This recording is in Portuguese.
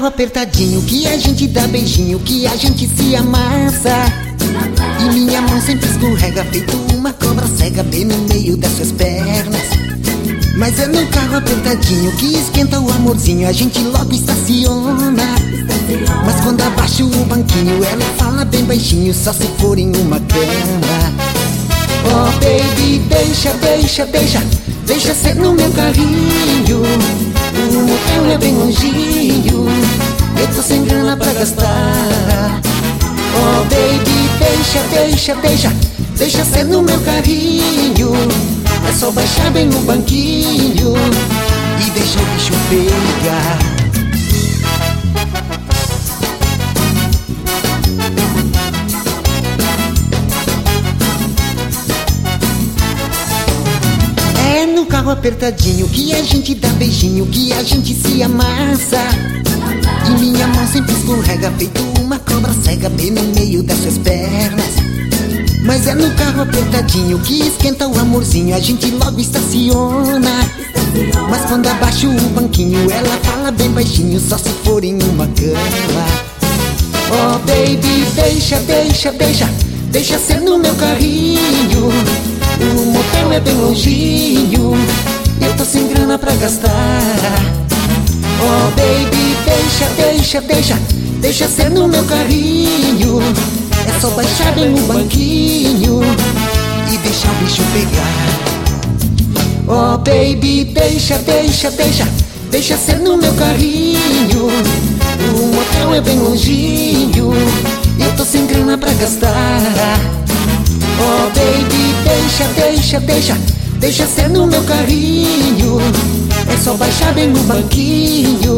carro apertadinho que a gente dá beijinho, que a gente se amassa. E minha mão sempre escorrega, feito uma cobra cega bem no meio das suas pernas. Mas é no carro apertadinho que esquenta o amorzinho, a gente logo estaciona. Mas quando abaixo o banquinho, ela fala bem baixinho, só se for em uma cama. Oh baby, deixa ser no meu carrinho. O motel é bem longinho, eu tô sem grana pra gastar. Oh baby, deixa ser no meu carrinho. É só baixar bem no banquinho e deixa o bicho pegar. É no carro apertadinho que a gente dá beijinho, que a gente se amassa. E minha mão sempre escorrega, feito uma cobra cega bem no meio das suas pernas. Mas é no carro apertadinho que esquenta o amorzinho, a gente logo estaciona. Mas quando abaixo o banquinho, ela fala bem baixinho, só se for em uma cama. Oh baby, deixa ser no meu carrinho. O motel é bem longinho, eu tô sem grana pra gastar. Oh baby, deixa ser no meu carrinho. É só baixar bem no banquinho e deixar o bicho pegar. Oh baby, deixa ser no meu carrinho. O motel é bem longinho, eu tô sem grana pra gastar. Oh baby, deixa ser no meu carrinho. É só baixar bem no banquinho